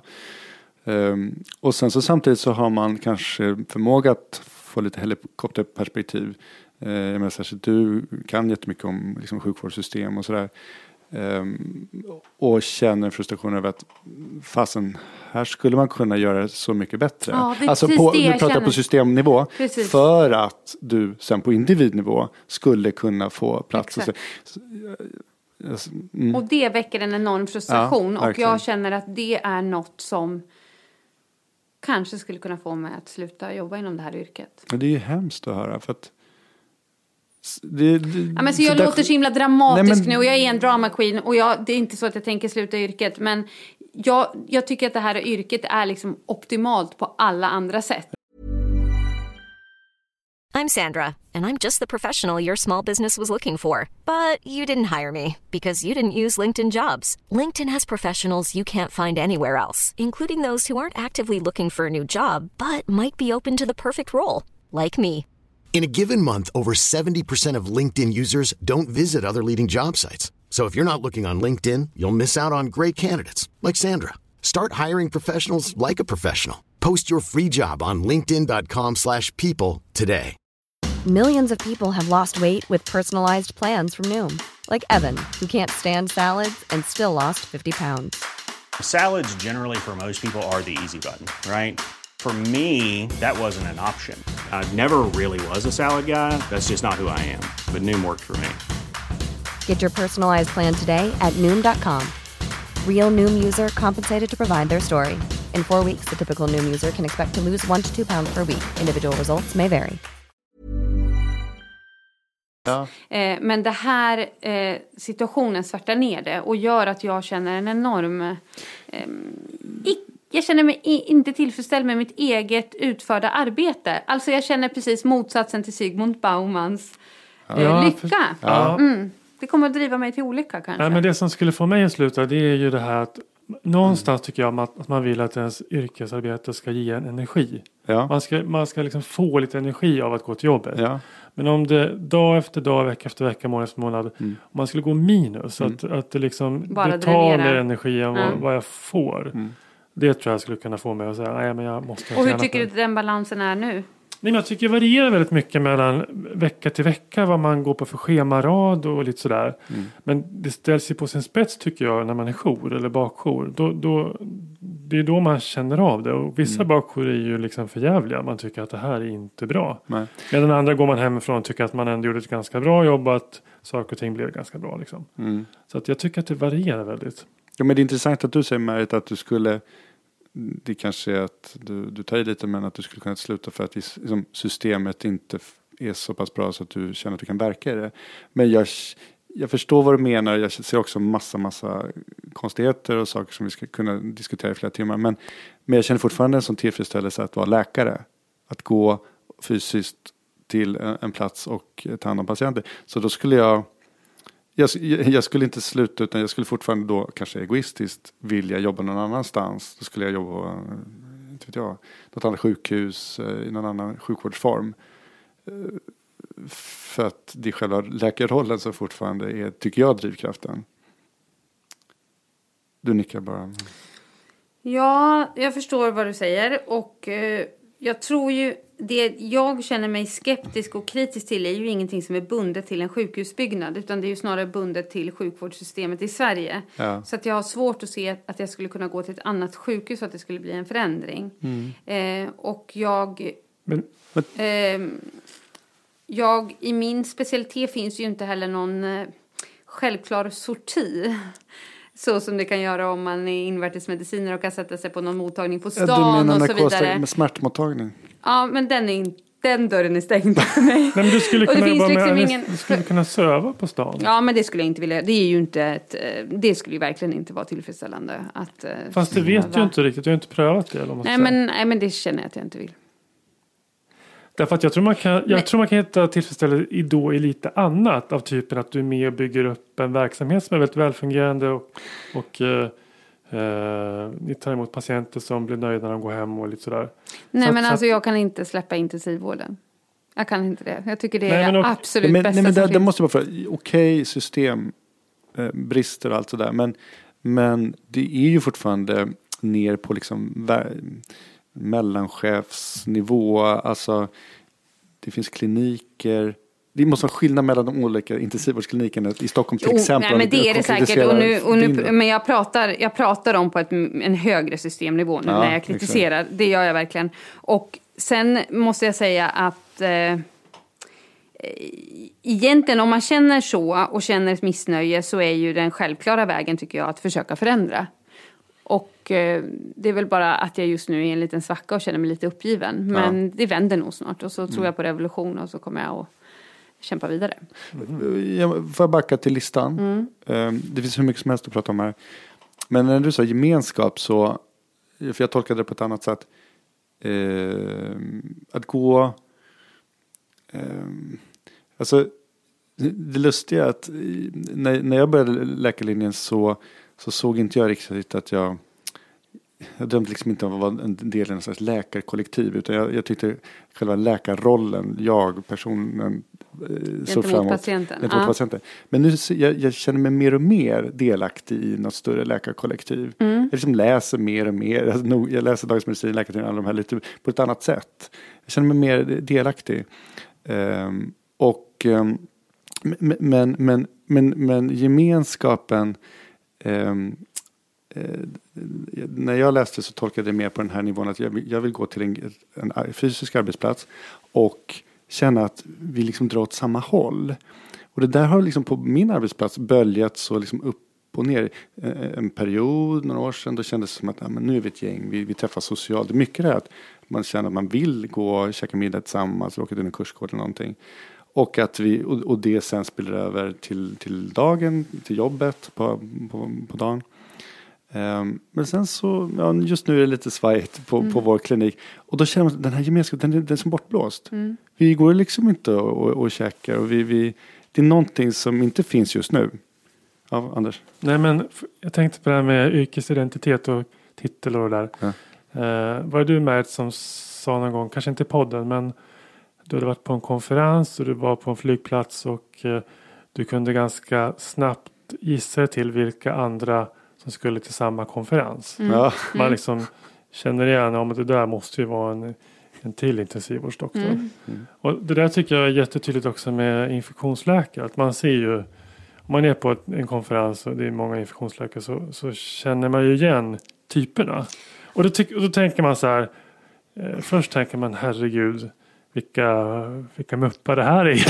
Um, och sen så samtidigt så har man kanske förmåga att få lite helikopterperspektiv. Uh, jag menar särskilt du kan jättemycket om liksom, sjukvårdssystem och sådär. Um, och känner frustration över att fasen, här skulle man kunna göra så mycket bättre. Ja, alltså på, nu pratar jag på systemnivå. Precis. För att du sen på individnivå skulle kunna få plats. Exakt. Så, mm. Och det väcker en enorm frustration. Ja, och jag känner att det är något som kanske skulle kunna få mig att sluta jobba inom det här yrket. Men det är ju hemskt att höra, för att Det, det, ja, men så jag så låter där... så himla dramatisk. Nej, men... nu och jag är en drama queen och jag, det är inte så att jag tänker sluta yrket, men jag, jag tycker att det här yrket är liksom optimalt på alla andra sätt. I'm Sandra, and I'm just the professional your small business was looking for. But you didn't hire me because you didn't use LinkedIn Jobs. LinkedIn has professionals you can't find anywhere else, including those who aren't actively looking for a new job, but might be open to the perfect role, like me. In a given month, over seventy percent of LinkedIn users don't visit other leading job sites. So if you're not looking on LinkedIn, you'll miss out on great candidates like Sandra. Start hiring professionals like a professional. Post your free job on linkedin dot com slash people today. Millions of people have lost weight with personalized plans from Noom. Like Evan, who can't stand salads and still lost fifty pounds. Salads generally for most people are the easy button, right? For me, that wasn't an option. I never really was a salad guy. That's just not who I am. But Noom worked for me. Get your personalized plan today at Noom dot com. Real Noom user compensated to provide their story. In four weeks, the typical Noom user can expect to lose one to two pounds per week. Individual results may vary. Ja. Eh, men det här eh, situationen svärtar ner det och gör att jag känner en enorm... Eh, i, jag känner mig i, inte tillfredsställd med mitt eget utförda arbete. Alltså jag känner precis motsatsen till Zygmunt Baumans eh, Ja, lycka. för, ja. Mm. Det kommer att driva mig till olycka kanske. Nej, men det som skulle få mig att sluta, det är ju det här att någonstans tycker jag att, att man vill att ens yrkesarbete ska ge en energi. Ja. Man ska, man ska liksom få lite energi av att gå till jobbet. Ja. Men om det dag efter dag, vecka efter vecka, månad efter månad, mm. om man skulle gå minus, mm. att, att det liksom bara betalar energi än mm. vad, vad jag får. Mm. Det tror jag skulle kunna få mig att säga, nej men jag måste... Och hur tycker du att den balansen är nu? Nej, men jag tycker det varierar väldigt mycket mellan vecka till vecka vad man går på för schemarad och lite sådär. Mm. Men det ställs ju på sin spets tycker jag när man är jour eller bakjour. Då, då, det är då man känner av det. Och vissa mm. bakjour är ju liksom för jävliga. Man tycker att det här är inte bra. Nej. Medan den andra går man hemifrån och tycker att man ändå gjorde ett ganska bra jobb. Att saker och ting blev ganska bra liksom. Mm. Så att jag tycker att det varierar väldigt. Ja, men det är intressant att du säger Marit att du skulle... Det kanske är att du, du tar i lite, men att du skulle kunna sluta för att liksom, systemet inte är så pass bra så att du känner att du kan verka i det. Men jag, jag förstår vad du menar. Jag ser också massa, massa konstigheter och saker som vi ska kunna diskutera i flera timmar. Men, men jag känner fortfarande en sån tillfredsställelse att vara läkare. Att gå fysiskt till en, en plats och ta hand om patienter. Så då skulle jag... Jag, jag skulle inte sluta, utan jag skulle fortfarande då kanske egoistiskt vilja jobba någon annanstans. Då skulle jag jobba, inte vet jag, något annat sjukhus, i någon annan sjukvårdsform. För att det är själva läkarrollen som fortfarande är, tycker jag, drivkraften. Du nickar bara. Ja, jag förstår vad du säger och eh, jag tror ju det jag känner mig skeptisk och kritisk till är ju ingenting som är bundet till en sjukhusbyggnad, utan det är ju snarare bundet till sjukvårdssystemet i Sverige. Ja. Så att jag har svårt att se att jag skulle kunna gå till ett annat sjukhus så att det skulle bli en förändring. Mm. Eh, och jag... Men, men... Eh, jag... I min specialitet finns ju inte heller någon eh, självklar sorti. Så som det kan göra om man är invärtesmediciner och kan sätta sig på någon mottagning på stan ja, du menar och så vidare. Med smärtmottagning? Ja, men den, är, den dörren är stängd för mig. Nej, men du skulle kunna, jobba liksom med, ingen... du skulle kunna söva på stan. Ja, men det skulle jag inte vilja. Det är ju inte ett, det skulle ju verkligen inte vara tillfredsställande. Att, fast det vet du inte riktigt. Du har inte prövat det. Eller nej, men, nej, men det känner jag att jag inte vill. Därför att jag tror man kan, jag men, tror man kan hitta tillfredsställelse i då i lite annat. Av typen att du är med och bygger upp en verksamhet som är väldigt välfungerande. Och, och eh, eh, ni tar emot patienter som blir nöjda när de går hem och lite sådär. Nej, så men att, alltså jag kan inte släppa intensivvården. Jag kan inte det. Jag tycker det nej, är det och, absolut men, bästa nej, men som det, finns. det måste vara för okej okay, system eh, brister och allt sådär. Men, men det är ju fortfarande ner på liksom vär- mellanchefsnivå. Alltså det finns kliniker. Det måste vara skillnad mellan de olika intensivvårdsklinikerna i Stockholm till jo, exempel. Nej, men det är det säkert. Och nu, och nu, men jag pratar, jag pratar om på ett, en högre systemnivå nu ja, när jag kritiserar. Exakt. Det gör jag verkligen. Och sen måste jag säga att eh, egentligen om man känner så och känner ett missnöje så är ju den självklara vägen tycker jag att försöka förändra. Och eh, det är väl bara att jag just nu är i en liten svacka och känner mig lite uppgiven. Men ja. Det vänder nog snart. Och så mm. tror jag på revolution och så kommer jag att kämpa vidare. Mm. Jag får backa till listan. Mm. Det finns hur mycket som helst att prata om här. men när du sa gemenskap så, för jag tolkade det på ett annat sätt, eh, att gå, eh, alltså det lustiga är att när, när jag började läkarlinjen så, så såg inte jag riktigt att jag jag drömde liksom inte om att vara en del i en slags läkarkollektiv, utan jag, jag tyckte själva läkarrollen, jag, personen, såg framåt. Patienten. Gentemot Ah. patienten. Men nu jag, jag känner mig mer och mer delaktig i något större läkarkollektiv. Mm. Jag liksom läser mer och mer. Jag, jag läser Dagens Medicin, Läkartidningen, alla de här lite på ett annat sätt. Jag känner mig mer delaktig. Um, och um, men, men, men, men, men gemenskapen um, när jag läste så tolkade jag det mer på den här nivån att jag vill, jag vill gå till en, en fysisk arbetsplats och känna att vi liksom drar åt samma håll. Och det där har liksom på min arbetsplats böljat så liksom upp och ner en period, några år sedan. Då kändes det som att ja, men nu är vi ett gäng, vi, vi träffas socialt. Det är mycket det här att man känner att man vill gå och käka middag tillsammans, åka till en kursgård eller någonting. Och att vi, och, och det sen spelar över till, till dagen, till jobbet på, på, på dagen. Um, men sen så, ja, just nu är det lite svajigt på, mm. på vår klinik. Och då känner man att den här gemenskapen, den, den är som bortblåst. Mm. Vi går liksom inte och, och, och käkar. Och vi, vi, det är någonting som inte finns just nu. Ja, Anders? Nej, men jag tänkte på det här med yrkesidentitet och titel och det där. Ja. Uh, var du med som sa någon gång, kanske inte i podden, men du hade varit på en konferens och du var på en flygplats och uh, du kunde ganska snabbt gissa dig till vilka andra som skulle till samma konferens. Mm. Ja. Man liksom känner igen om att det där måste ju vara en, en till intensivvårdsdoktor. Mm. Mm. Och det där tycker jag är jättetydligt också med infektionsläkare. Att man ser ju, om man är på ett, en konferens och det är många infektionsläkare så, så känner man ju igen typerna. Och då, tyck, och då tänker man så här, eh, först tänker man herregud, vilka, vilka muppar det här är.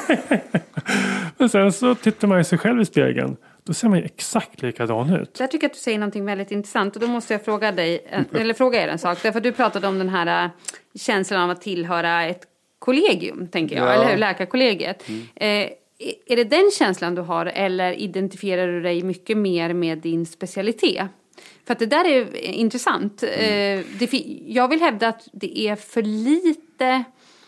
Men sen så tittar man ju sig själv i spegeln. Då ser man ju exakt likadan ut. Jag tycker att du säger någonting väldigt intressant. Och då måste jag fråga dig, eller fråga er en sak. Därför att du pratade om den här känslan av att tillhöra ett kollegium, tänker jag. Ja. Eller hur? Läkarkollegiet. Mm. Eh, är det den känslan du har? Eller identifierar du dig mycket mer med din specialitet? För att det där är intressant. Mm. Eh, det, jag vill hävda att det är för lite...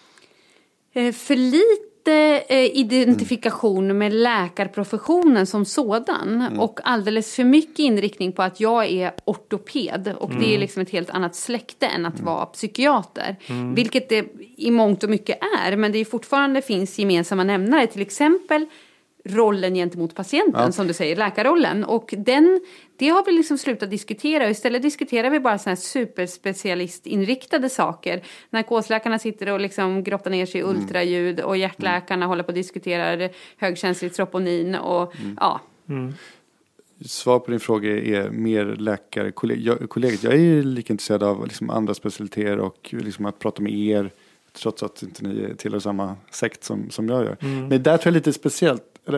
Eh, för lite identifikation mm. med läkarprofessionen som sådan mm. och alldeles för mycket inriktning på att jag är ortoped och mm. det är liksom ett helt annat släkte än att mm. vara psykiater, mm. vilket det i mångt och mycket är, men det är fortfarande finns gemensamma nämnare, till exempel rollen gentemot patienten, ja. Som du säger, läkarrollen, och den, det har vi liksom slutat diskutera och istället diskuterar vi bara såna här superspecialistinriktade saker. Narkosläkarna sitter och liksom grottar ner sig i mm. ultraljud och hjärtläkarna mm. håller på att diskutera högkänsligt troponin och mm. ja. Mm. Svar på din fråga är mer läkarkollegiet. Jag är lika intresserad av liksom andra specialiteter och liksom att prata med er, trots att inte ni tillhör samma sekt som, som jag gör. Mm. Men där tror jag lite speciellt, eller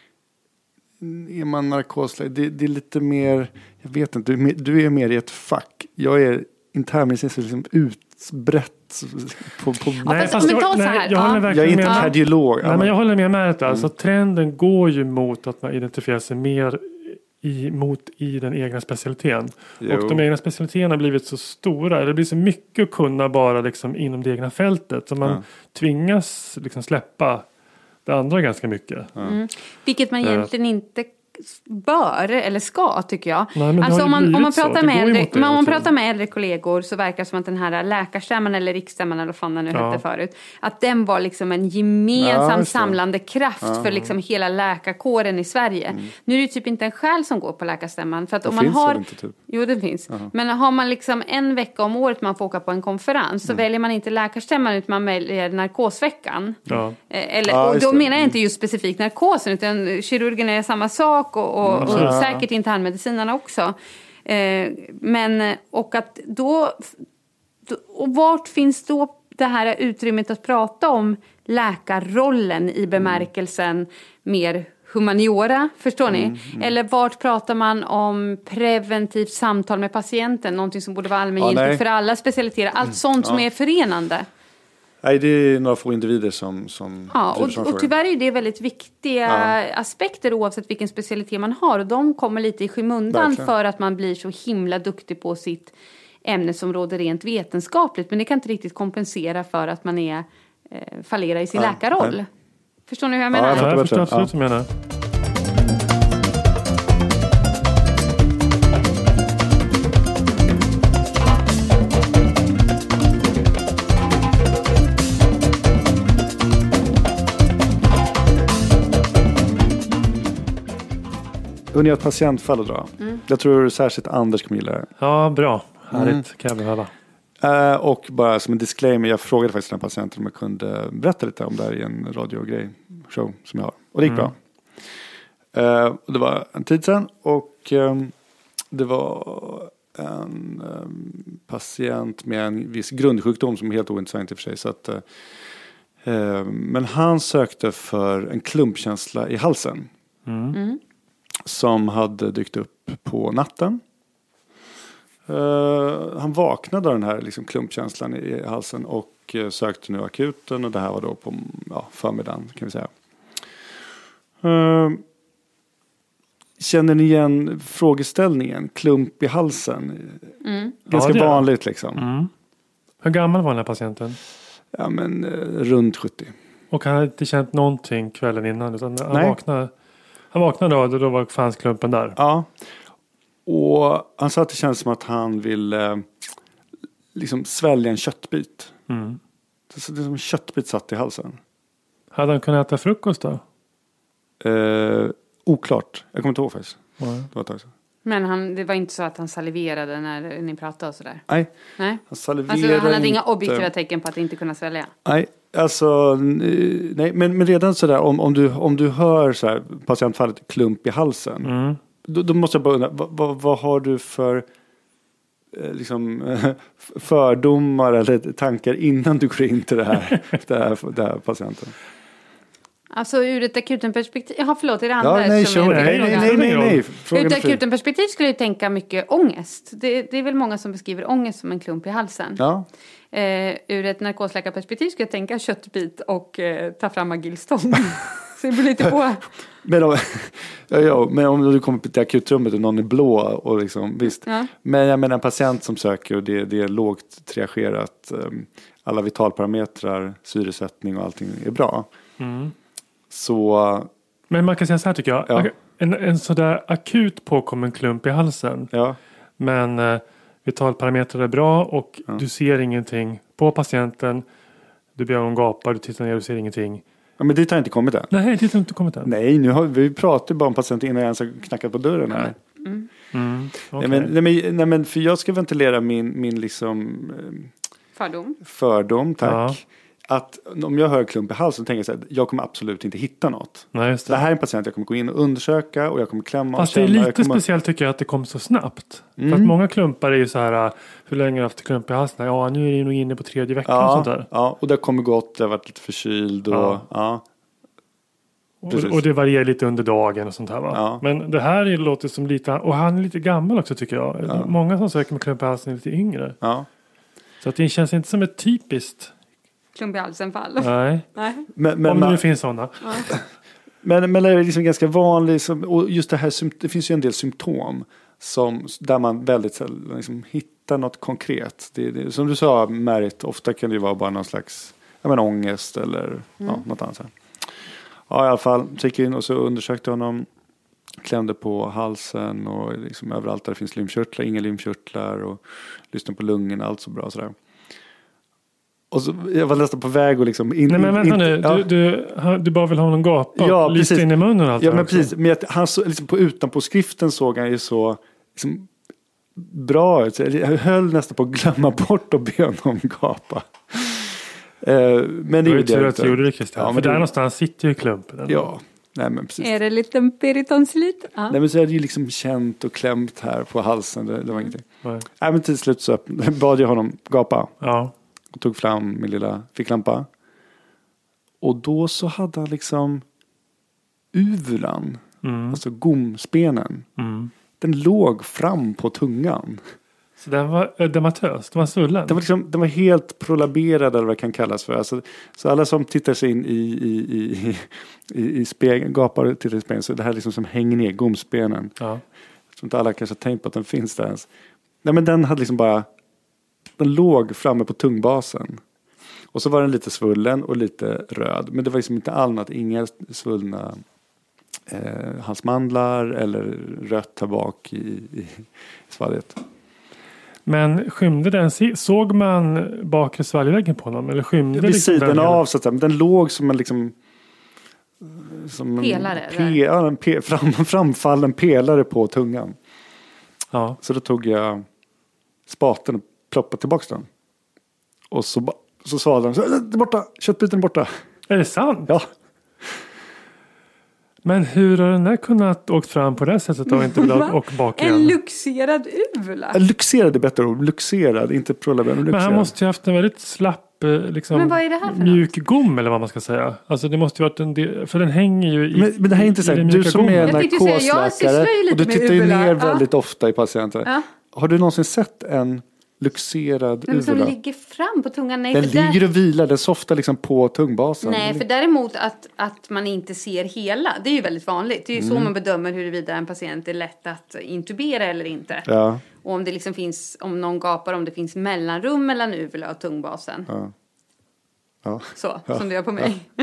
är man narkosläkare, det, det är lite mer, jag vet inte, du, du är mer i ett fack. Jag är internmedicinskt liksom utbrett på, på nej, fast jag, nej, jag, håller jag är inte med. kardiolog. Nej, men jag håller med med det. Alltså, mm. trenden går ju mot att man identifierar sig mer i, mot i den egna specialiteten. Jo. Och de egna specialiteterna har blivit så stora. Det blir så mycket att kunna bara liksom inom det egna fältet. Så man ja. tvingas liksom släppa det andra ganska mycket. Ja. Mm. Vilket man egentligen inte bör eller ska, tycker jag. Nej, alltså om man, om man pratar med äldre, om man pratar med äldre kollegor så verkar det som att den här läkarstämman eller riksstämman eller vad fan den nu ja. hette förut, att den var liksom en gemensam ja, samlande kraft ja. för liksom hela läkarkåren i Sverige. Mm. Nu är det typ inte en själ som går på läkarstämman, för att det om man finns har inte, typ. Jo, det finns. Aha. Men har man liksom en vecka om året man får åka på en konferens så mm. väljer man inte läkarstämman utan man väljer narkosveckan. Ja. Eller, ja, och då menar jag inte just specifikt narkosen, utan kirurgerna är samma sak och, och, och ja. säkert internmedicinarna också. Eh, men, och att då, och vart finns då det här utrymmet att prata om läkarrollen i bemärkelsen mm. mer humaniora, förstår ni? Mm, mm. Eller vart pratar man om preventivt samtal med patienten, någonting som borde vara allmängiltigt ja, för alla specialiteter, allt sånt mm. som ja. är förenande. Nej, det är några få individer som... som Ja, driver såna och, och frågor. tyvärr är det väldigt viktiga Ja. aspekter oavsett vilken specialitet man har. Och de kommer lite i skymundan Verkligen. för att man blir så himla duktig på sitt ämnesområde rent vetenskapligt. Men det kan inte riktigt kompensera för att man är eh, fallerar i sin Nej, läkarroll. nej. Förstår ni hur jag Ja, menar? jag Ja, fattar jag förstår bättre. absolut vad du menar. Och ni har ett patientfall att dra. Mm. Jag tror särskilt Anders kommer gilla det. Ja, bra. Härligt. Mm. Kan jag behöva. Eh, och bara som en disclaimer, jag frågade faktiskt den här patienten om jag kunde berätta lite om det här i en radiogrej, show som jag har. Och det gick Mm. bra. Eh, och det var en tid sedan och ehm, det var en ehm, patient med en viss grundsjukdom som är helt ointressant i och för sig. Så att, eh, eh, men han sökte för en klumpkänsla i halsen. Mm. Som hade dykt upp på natten. Uh, han vaknade av den här liksom, klumpkänslan i, i halsen och uh, sökte nu akuten. Och det här var då på ja, förmiddagen kan vi säga. Uh, känner ni igen frågeställningen? Klump i halsen? Mm. Ganska Ja, det är- vanligt liksom. Mm. Hur gammal var den här patienten? Ja men uh, runt sjuttio. Och han hade inte känt någonting kvällen innan. Utan han Nej. vaknade, han vaknade då, då var, fanns klumpen där. Ja. Och han sa att det känns som att han vill uh, liksom svälja en köttbit. Mm. Det är som en köttbit satt i halsen. Hade han kunnat äta frukost då? Uh, oklart. Jag kommer inte ihåg faktiskt. Ja. Det var ett tag sedan. Men han, det var inte så att han saliverade när ni pratade och sådär? Nej, Nej. han saliverar Alltså han hade inte. inga objektiva tecken på att inte kunna svälja? Nej, alltså nej, men, men redan sådär om, om, du, om du hör så här, patientfallet klump i halsen. Mm. Då, då måste jag bara undra, vad, vad, vad har du för eh, liksom, fördomar eller tankar innan du går in till det här, det här, det här patienten? Alltså ur ett akutenperspektiv, ja förlåt, är det Ja, Anders nej, som kör. är nej, nej, nej, nej, nej. Ur Fråga ett mig fri. akutenperspektiv skulle jag tänka mycket ångest. Det, det är väl många som beskriver ångest som en klump i halsen. Ja, Eh, ur ett narkosläkarperspektiv skulle jag tänka köttbit och eh, ta fram agilstång. Så det blir lite på. men om, ja, ja, men om du kommer till akutrummet och någon är blå och liksom, visst. Ja. Men jag menar en patient som söker och det, det är lågt triagerat. Um, alla vitalparametrar, syresättning och allting är bra. Mm. Så Men man kan säga så här tycker jag. Ja. En, en sådär akut påkommen klump i halsen. ja, Men eh, vitalparametrar är bra och Ja. du ser ingenting på patienten. Du ber honom gapa, du tittar ner och ser ingenting. ja, men dit har inte kommit än. Nej, det har inte kommit än. Nej, nu har vi pratat bara om patienten innan jag ens har knackat på dörren här. Mm, Nej, okej. men, nej, men, nej, men för jag ska ventilera min, min liksom eh, Fördom. fördom, tack. Ja. Att om jag hör klump i halsen tänker jag så här, jag kommer absolut inte hitta något. Nej, just Det det. här är en patient jag kommer gå in och undersöka och jag kommer klämma Fast och det är känna. lite jag kommer... speciellt tycker jag att det kom så snabbt. Mm. För att många klumpar är ju så här, uh, hur länge har du haft klump i halsen? Ja, nu är det nog inne på tredje veckan och sånt Ja, där. ja, och det kommer gått, jag har varit lite förkyld och Ja. ja. Och, Precis. och det varierar lite under dagen och sånt här va. Ja. Men det här är- låter som lite, och han är lite gammal också tycker jag. Ja. Många som söker med klump i halsen är lite yngre. ja. Så att det känns inte som ett typiskt, Klump i halsen fall. nej. Nej. Men, men, Om det nu men, finns sådana. men, men det är liksom ganska vanligt, som, och just det här, symp- det finns ju en del symptom som, där man väldigt så här, liksom, hittar något konkret. Det, det, som du sa, Märit, ofta kan det ju vara bara någon slags jag menar, ångest eller ja, något annat. Så här. Ja, i alla fall, så gick jag in och så undersökte honom, klämde på halsen och liksom överallt där det finns lymfkörtlar, inga lymfkörtlar och lyssnade på lungorna, allt så bra sådär. Och så, jag var nästan på väg och liksom... In, Nej men vänta in, nu, ja. du, du, han- du bara vill ha honom gapa Ja, och lyfta precis. in i munnen och allt Ja, det men också. precis. Men att han så, liksom på, utanpå skriften såg han ju så liksom, bra ut. Så jag höll nästan på att glömma bort och be honom gapa. Eh, men det Det var ju gjorde jag tur att inte. du gjorde det Christian. Ja, för men där det- någonstans sitter ju klumpen. Ja, nej men precis. Är det lite peritonslit? Ja. Nej men så är det ju liksom känt och klämt här på halsen. Det, det var ingenting. Nej. Nej men till slut så bad jag honom gapa. Ja. Och tog fram min lilla ficklampa. Och då så hade han liksom uvulan. Mm. Alltså gomspenen. Mm. Den låg fram på tungan. Så den var ödematös, den var svullen. Den var, liksom, den var helt prolaberad eller vad det kan kallas för. Alltså, så alla som tittar sig in i, i, i, i, i spegeln, gapar och tittar i spegeln, så det här liksom som hänger ner gomspenen. Ja. Jag tror inte alla kanske har tänkt på att den finns där ens. Nej, men den hade liksom bara, den låg framme på tungbasen. Och så var den lite svullen och lite röd. Men det var liksom inte annat, inga svullna eh, halsmandlar eller rött här bak i, i, i svalget. Men skymde den, såg man bakre svalgväggen på honom? Eller skymde vid liksom sidan den av, så att säga. Men den låg som en liksom som en pelare, pe, ja, en pe, fram, framfallen pelare på tungan. Ja. Så då tog jag spaten och ploppade tillbaka den. Och så, så sa den, så, det är borta, köttbiten är borta. Är det sant? Ja. Men hur har den där kunnat åkt fram på det här sättet och inte velat åka bak igen? En luxerad uvula. Luxerad är bättre ord. Luxerad, inte prolaberad. Men han måste ju haft en väldigt slapp liksom, men vad är det här för mjuk gom eller vad man ska säga. Alltså det måste ju varit en del, för den hänger ju i. Men, men det här är inte så här, du som är narkosläkare och du tittar ju ner väldigt ofta i patienter. Ja. Har du någonsin sett en luxerad men som uvula? ligger fram på tungan? Nej, den för ligger där... och vilar, den softar liksom på tungbasen. Nej, för däremot att, att man inte ser hela, det är ju väldigt vanligt. Det är ju mm. så man bedömer huruvida en patient är lätt att intubera eller inte. Ja. Och om det liksom finns, om någon gapar, om det finns mellanrum mellan uvula och tungbasen. Ja. Ja. Så, ja. som det gör på mig. Ja.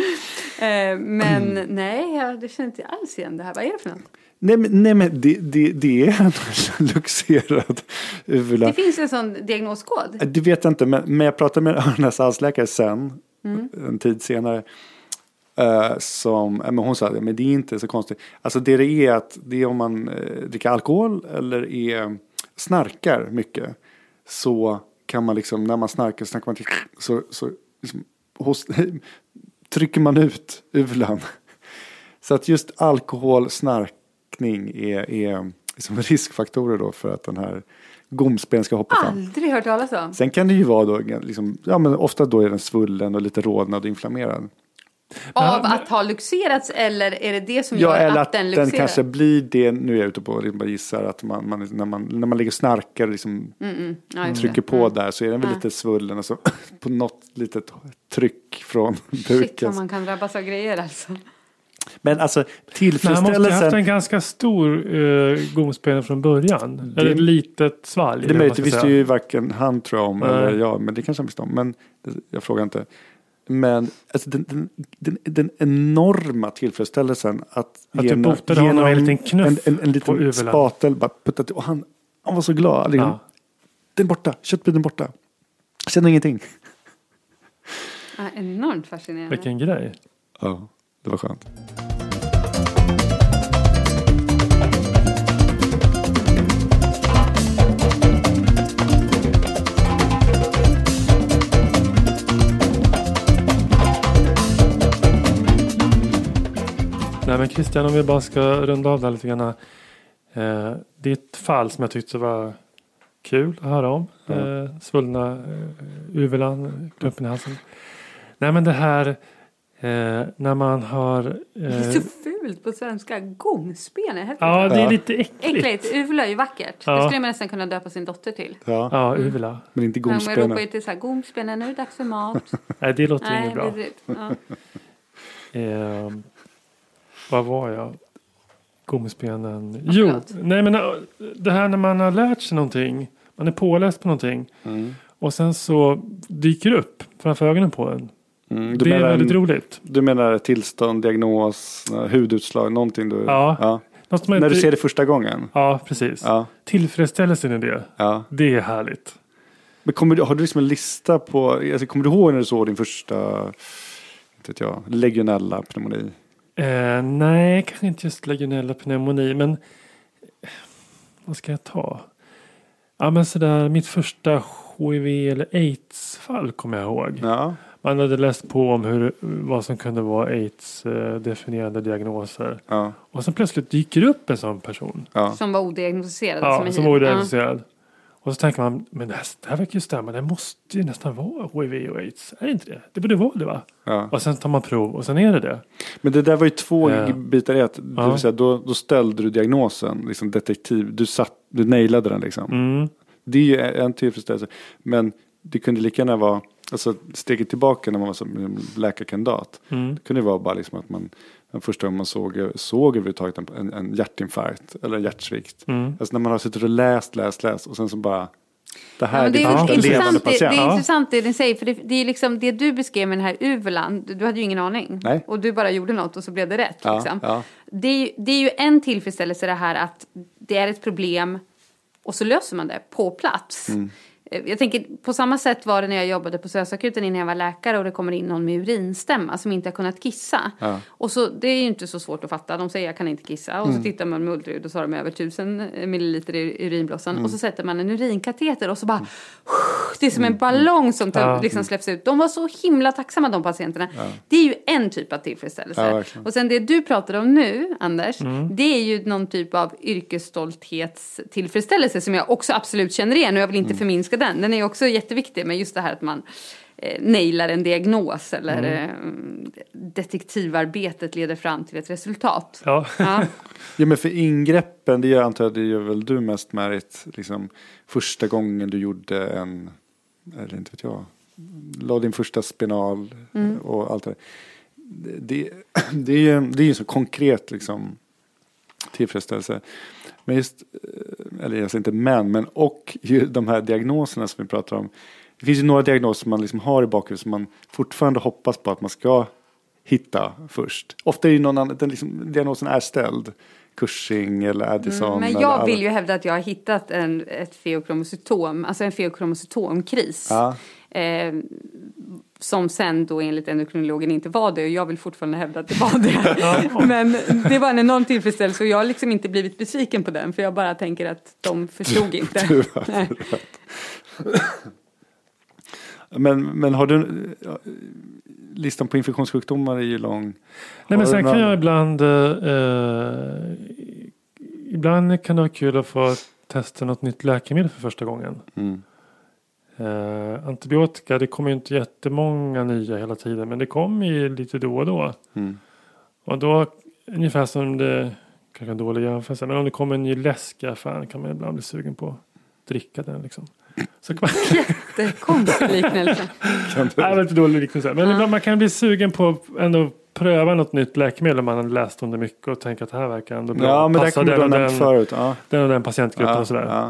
Men mm. nej, jag, det känner inte alls igen det här. Vad är det för något? Nej men, nej, men det, det, det är en luxerad uvula. Det finns en sån diagnoskod. Det vet jag inte, men, men jag pratade med öronens halsläkare sen, mm. en tid senare. Uh, som, men hon sa, men det är inte så konstigt. Alltså det det är att det är om man uh, dricker alkohol eller är, snarkar mycket. Så kan man liksom, när man snarkar så, man, så, så liksom, hos, trycker man ut uvulan. Så att just alkohol, snark är, är som riskfaktorer då för att den här gomspen ska hoppa fram. Aldrig hört talas om. Sen kan det ju vara då, liksom, ja men ofta då är den svullen och lite rodnad och inflammerad. Av att ha luxerats eller är det det som ja, gör eller att, att den luxerar? Den kanske blir det, nu är jag ute på, jag bara gissar att man, man, när, man, när man ligger och snarkar liksom, mm, mm. Ja, trycker på mm. där så är den väl ja. lite svullen och så på något litet tryck från buken. Shit vad man kan drabbas av grejer alltså. Men alltså tillfredsställelsen... Men han måste ha haft en ganska stor uh, gomspelare från början. Det, eller ett litet svalg. Det är möjligt, det visste ju varken han tror jag om mm. eller jag. Men det kanske han visste om. Men jag frågar inte. Men alltså, den, den, den, den enorma tillfredsställelsen att, att genom, du botade honom en liten knuff en, en, en liten spatel bara puttat, och han, han var så glad. Ja. Den är borta, köttbiten borta. Jag känner ingenting. Ja, enormt fascinerande. Vilken grej. Ja, det var skönt. Nej men Christian, om vi bara ska runda av där lite grann. Eh, det är ett fall som jag tyckte var kul att höra om. Mm. Eh, svullna eh, uvulan, klumpen i halsen. Nej men det här eh, när man har... Eh, det är så fult på svenska. Gomspen. Ja, det är lite äckligt. Äckligt. Uvula är ju vackert. Ja. Det skulle man nästan kunna döpa sin dotter till. Ja, ja uvula. Men inte gomspenen. Man ropar ju till så här, gomspenen, nu är det dags för mat. Nej, det låter Nej, inget bra. Ja. Eh, vad var jag? Gomspenen. Jo, nej men det här när man har lärt sig någonting. Man är påläst på någonting. Mm. Och sen så dyker det upp framför ögonen på en. Mm, det är väldigt en, roligt. Du menar tillstånd, diagnos, hudutslag, någonting du... Ja. ja. Något när inte, du ser det första gången. Ja, precis. Ja. Tillfredsställelsen i det. Ja. Det är härligt. Men kommer du, har du liksom en lista på... Alltså, kommer du ihåg när du såg din första... Inte vet jag, legionella pneumoni? Eh, nej, kanske inte just legionella pneumoni, men eh, vad ska jag ta? Ja, men sådär, mitt första H I V eller AIDS-fall kommer jag ihåg. Ja. Man hade läst på om hur, vad som kunde vara AIDS-definierade diagnoser. Ja. Och sen plötsligt dyker upp en sån person. Ja. Som var odiagnostiserad. Ja, som, som var odiagnostiserad. Ja. Och så tänker man, men det här, det här verkar ju stämma. Det måste ju nästan vara H I V och AIDS. Är det inte det? Det borde vara det, va? Ja. Och sen tar man prov och sen är det det. Men det där var ju två ja. bitar i ett. Ja. Säga, då, då ställde du diagnosen, liksom detektiv. Du, satt, du nailade den liksom. Mm. Det är ju en tillfredsställelse. Men det kunde lika gärna vara, alltså steget tillbaka när man var som läkarkandidat. Mm. Det kunde vara bara liksom att man, den första gången man såg, såg överhuvudtaget en, en hjärtinfarkt eller en hjärtsvikt. Mm. Alltså när man har suttit och läst, läst, läst och sen så bara, det här ja, det är, är första levande patient. Det, det är intressant det ni säger, för det, det är liksom det du beskrev med den här uvelan, du hade ju ingen aning. Nej. Och du bara gjorde något och så blev det rätt. Ja, liksom. ja. Det, är, det är ju en tillfredsställelse det här att det är ett problem och så löser man det på plats. Mm. Jag tänker, på samma sätt var det när jag jobbade på SÖS-akuten innan jag var läkare och det kommer in någon med urinstämma som inte har kunnat kissa. Ja. Och så, det är ju inte så svårt att fatta. De säger jag kan inte kissa. Och mm. så tittar man med ultraljud och så har de över tusen milliliter i urinblåsan. Mm. Och så sätter man en urinkateter och så bara, det är som en ballong som tar, liksom släpps ut. De var så himla tacksamma de patienterna. Ja. Det är ju en typ av tillfredsställelse. Ja, och sen det du pratar om nu, Anders, mm. det är ju någon typ av yrkesstolthetstillfredsställelse som jag också absolut känner igen. Och jag vill inte mm. förminska den. Den är också jätteviktig, men just det här att man eh, nailar en diagnos eller mm. eh, detektivarbetet leder fram till ett resultat. Ja. Ja. Ja, men för ingreppen, det gör, antar jag, det gör väl du mest märkt liksom första gången du gjorde en, eller inte vet jag, la din första spinal mm. och allt det. Det, det är ju det är ju så konkret liksom tillfredsställelse. Men just, eller jag säger inte men, men och ju de här diagnoserna som vi pratar om. Det finns ju några diagnoser som man liksom har i bakhuvudet som man fortfarande hoppas på att man ska hitta först. Ofta är ju någon annan, den liksom, diagnosen är ställd. Cushing eller Addison. Mm, men jag vill ju hävda att jag har hittat en, ett feokromocytom, alltså en feokromocytomkris. Ja. Eh, som sen då enligt endokrinologen inte var det, och jag vill fortfarande hävda att det var det. Men det var en enorm tillfredsställelse och jag har liksom inte blivit besviken på den, för jag bara tänker att de förstod inte. Du, du Nej. men, men har du listan på infektionssjukdomar är ju lång. Nej, men sen kan jag ibland eh, ibland kan det vara kul att få testa något nytt läkemedel för första gången. Mm. Uh, antibiotika, det kommer ju inte jättemånga nya hela tiden, men det kommer ju lite då och då. Mm. Och då, ungefär som det, kanske en dålig jämförelse, men om det kommer en ny läsk i affären kan man ibland bli sugen på att dricka den liksom. Så kan man... Jättekonstig liknelse. Nej, det är inte dålig liknelse. Men ibland man kan bli sugen på att ändå pröva något nytt läkemedel om man har läst om det mycket och tänker att det här verkar ändå bra. Ja, men det kommer du den, förut. Ja. Den och den patientgruppen ja, och sådär. Ja.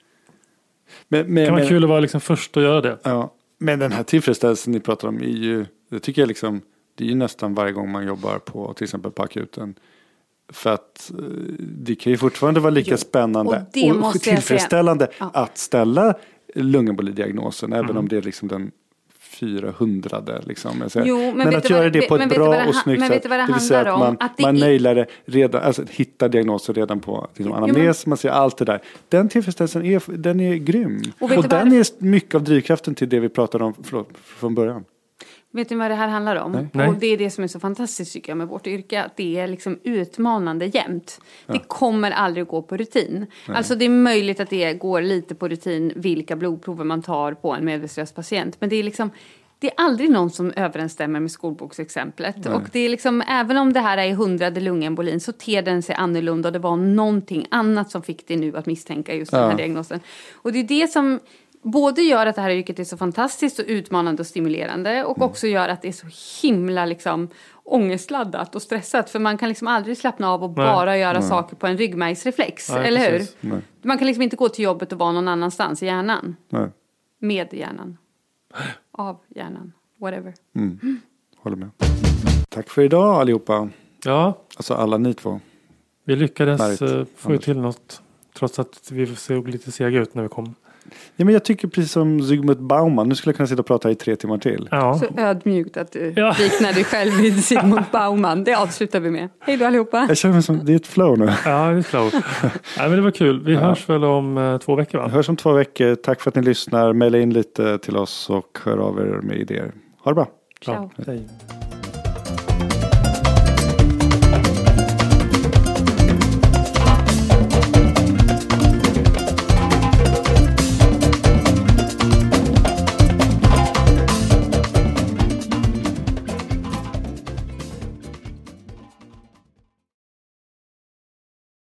Men, men, det kan vara men, kul att vara liksom först att göra det. Ja, men den här tillfredsställelsen ni pratar om är ju, det tycker jag liksom, det är ju nästan varje gång man jobbar på till exempel på akuten. För att det kan ju fortfarande vara lika jo, spännande och, och tillfredsställande ja. att ställa lungembolidiagnosen, mm. även om det är liksom den fyrahundrade liksom. Jo, men men att göra det på ett bra och snyggt sätt. Det vill säga att man, att man nailar det redan, alltså hittar diagnoser redan på liksom, anamnes, man ser allt det där. Den tillfredsställelsen är, den är grym. Och, och den är mycket av drivkraften till det vi pratade om förlåt, från början. Vet ni vad det här handlar om? Nej. Nej. Och det är det som är så fantastiskt tycker jag med vårt yrke. Att det är liksom utmanande jämt. Ja. Det kommer aldrig att gå på rutin. Nej. Alltså det är möjligt att det går lite på rutin vilka blodprover man tar på en medvetslös patient. Men det är liksom... Det är aldrig någon som överensstämmer med skolboksexemplet. Nej. Och det är liksom, även om det här är hundrade lungembolin så ter den sig annorlunda. Och det var någonting annat som fick det nu att misstänka just ja. den här diagnosen. Och det är det som... Både gör att det här yrket är så fantastiskt och utmanande och stimulerande. Och mm. också gör att det är så himla liksom, ångestladdat och stressat. För man kan liksom aldrig slappna av och Nej. bara göra Nej. saker på en ryggmärgsreflex. Nej, eller hur? Nej. Man kan liksom inte gå till jobbet och vara någon annanstans i hjärnan. Nej. Med hjärnan. Av hjärnan. Whatever. Mm. Mm. Håller med. Tack för idag allihopa. Ja. Alltså alla ni två. Vi lyckades Marit, få Anders. till något. Trots att vi såg lite sega ut när vi kom. Ja, men jag tycker precis som Zygmunt Bauman. Nu skulle jag kunna sitta och prata i tre timmar till. Ja. Så ödmjukt att du ja. liknar dig själv vid Zygmunt Bauman. Det avslutar vi med. Hej då allihopa. Jag känner mig som, det är ett flow nu. Ja, det är ett flow. Ja, men det var kul. Vi ja. hörs väl om uh, två veckor va? Vi hörs om två veckor. Tack för att ni lyssnar. Maila in lite till oss och hör av er med idéer. Ha det bra. Ciao. Ja, hej.